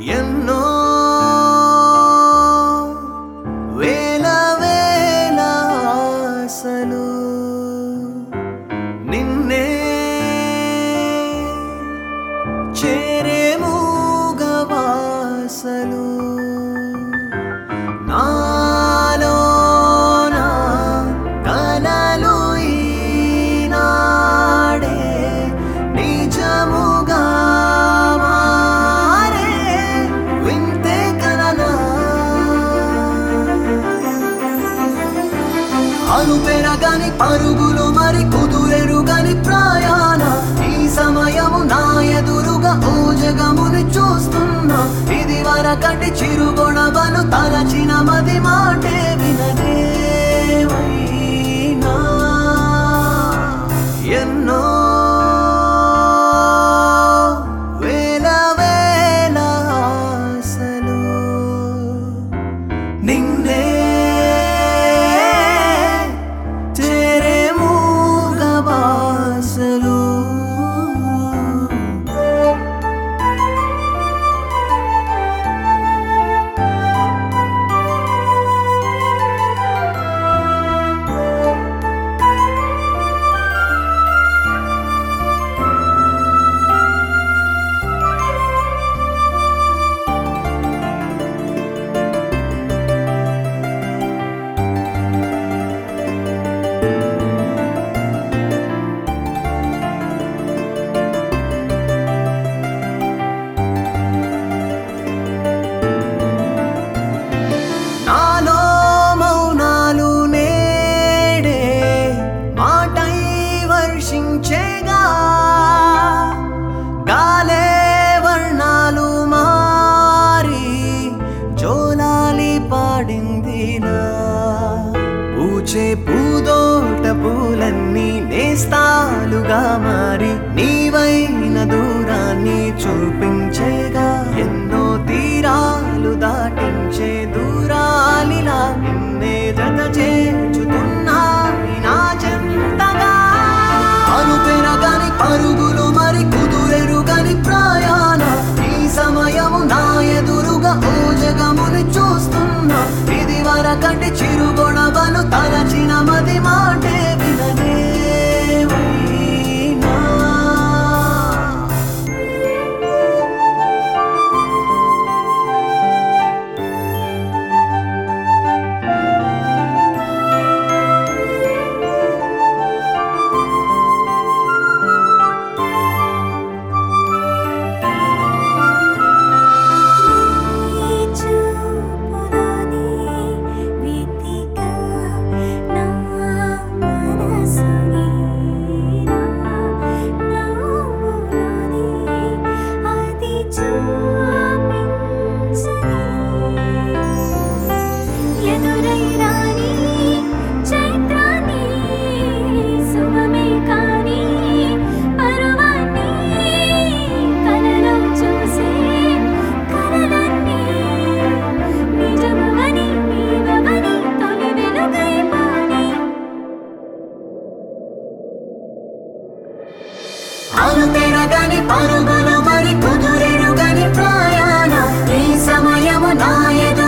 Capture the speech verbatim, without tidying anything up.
ఎన్నో వేల వేల ఆశలు నిన్నే చేరే మూగవాసలు నాలోన కలలు ఈనాడే నిజముగా మారే వింతే కలనా అను పెరగని పరుగులు మరి కుదురెరుగని ప్రయాణ ఈ సమయము నా ఎదురుగా ఓ జగముని చూస్తున్నా ఇది వరకటి చిరుగొడవలు తలచిన మది మాటే వినదేమైనా ఎన్నో వేల వేల ఆశలు నిన్నే చేరే మూగవాసలు గాలే వర్ణాలు మారి జోలాలి పాడిందిలా పూచే పూదోట పూలన్నీ నేస్తాలుగా మారి నీవైన దూరాన్ని చూపించేగా ఎన్నో తీరాలు దాటించే దూరాలిలా నిన్నే జత చేర్చుతున్నా నా చెంతగా అను పెరగని పరుగులు మరి కుదురెరుగని ప్రయాణ ఈ సమయము నా ఎదురుగా ఓ జగముని చూస్తున్నా ఇది వరకటి చిరుగొడవలు తలచిన మది మాటే వినదేమైనా అను పెరగని పరుగులు మరి కుదురెరుగని ప్రయాణ ఈ సమయము నా ఎదురు